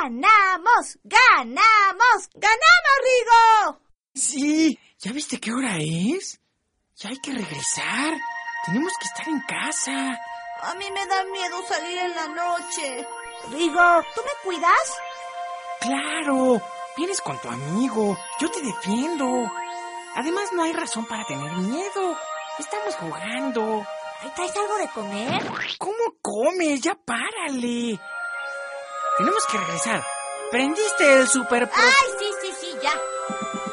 ¡Ganamos! ¡Ganamos! ¡Ganamos, Rigo! Sí, ¿ya viste qué hora es? Ya hay que regresar. Tenemos que estar en casa. A mí me da miedo salir en la noche. Rigo, ¿tú me cuidas? Claro, vienes con tu amigo. Yo te defiendo. Además, no hay razón para tener miedo. Estamos jugando. ¿Ahí traes algo de comer? ¿Cómo comes? Ya párale. Tenemos que regresar. ¿Prendiste el super... ¡Ay, sí, ya!